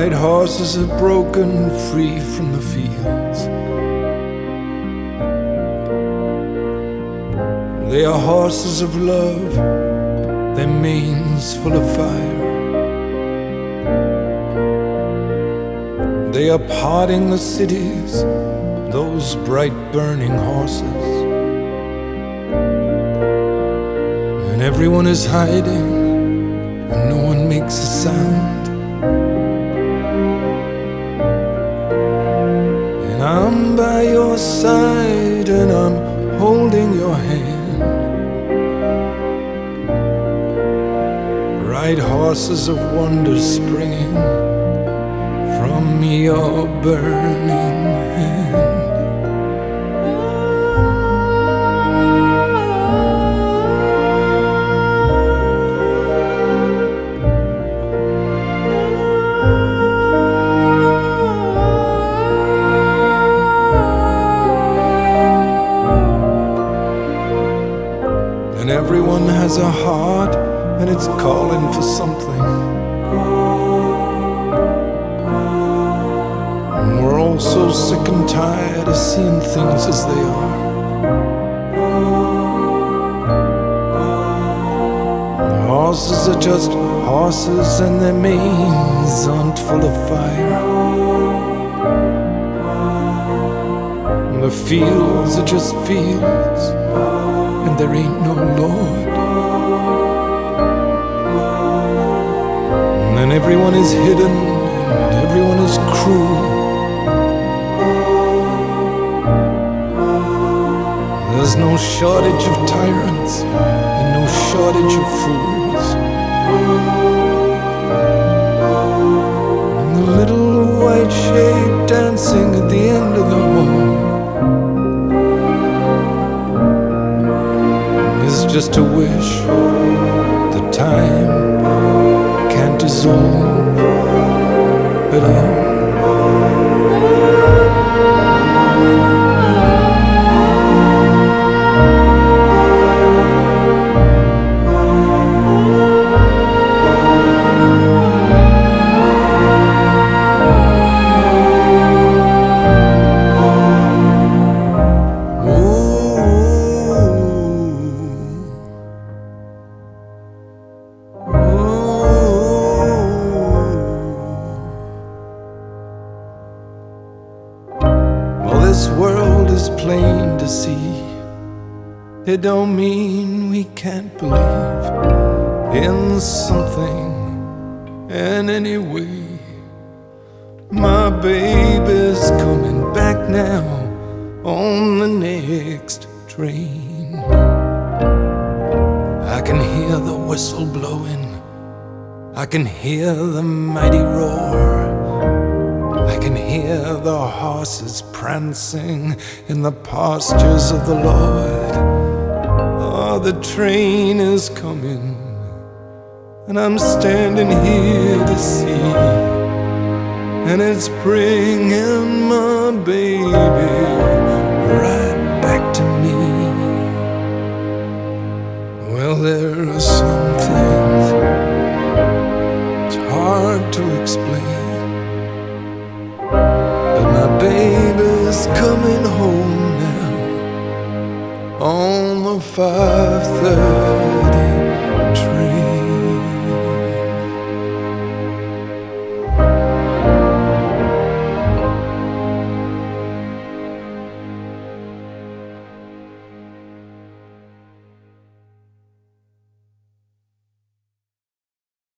white horses are broken free from the fields. They are horses of love, their manes full of fire. They are parting the cities, those bright burning horses. And everyone is hiding, and no one makes a sound. And I'm by your side, and I'm holding your hand. Bright horses of wonder springing from your burning hand. And everyone has a heart, and it's calling for something. And we're all so sick and tired of seeing things as they are. The horses are just horses, and their manes aren't full of fire. And the fields are just fields, and there ain't no Lord. And everyone is hidden, and everyone is cruel. There's no shortage of tyrants, and no shortage of fools. And the little white shape dancing at the end of the hall is just a wish that time can't dissolve at all. This world is plain to see. It don't mean we can't believe in something. And anyway, my baby's coming back now on the next train. I can hear the whistle blowing, I can hear the mighty roar, I can hear the horses prancing in the pastures of the Lord. Oh, the train is coming, and I'm standing here to see, and it's bringing my baby right back to me. Well, there are some things it's hard to explain, my baby's coming home now on the 5:30.